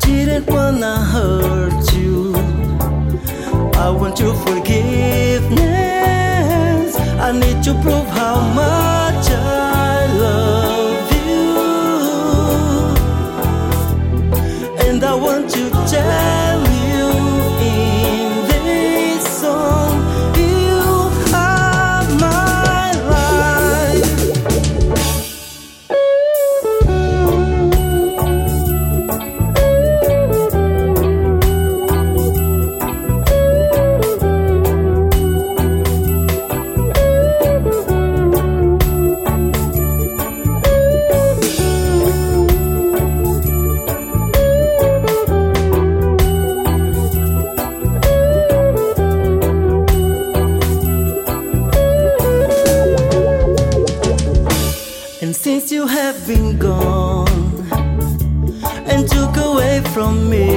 didn't wanna hurt you. I want your forgiveness. I need to prove how much I love you. And I want to tell you in this song, you are my life. And since you have been gone and took away from me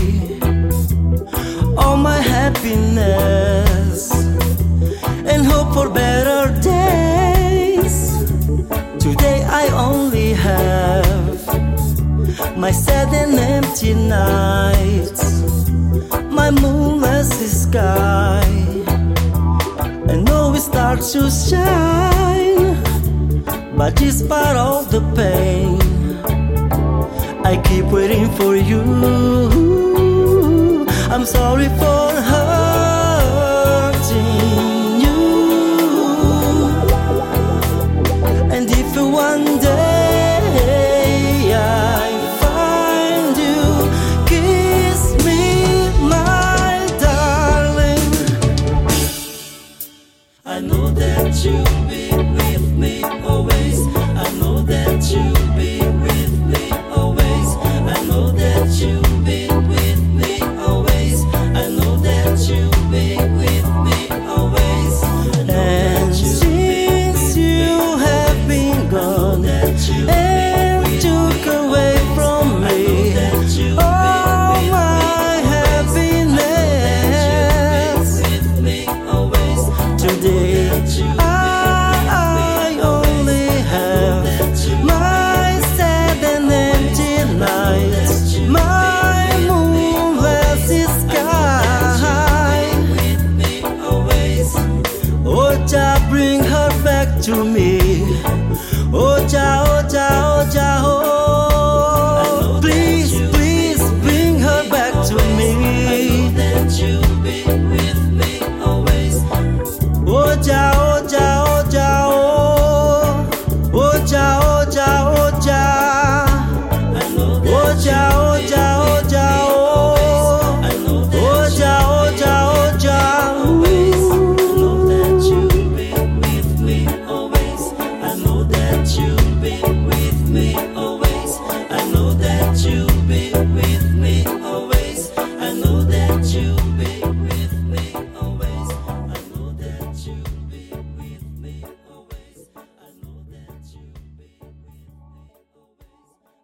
all my happiness and hope for better days, today I only have my sad and empty nights, my moonless sky. I know it starts to shine, but despite all the pain, I keep waiting for you. I'm sorry for her.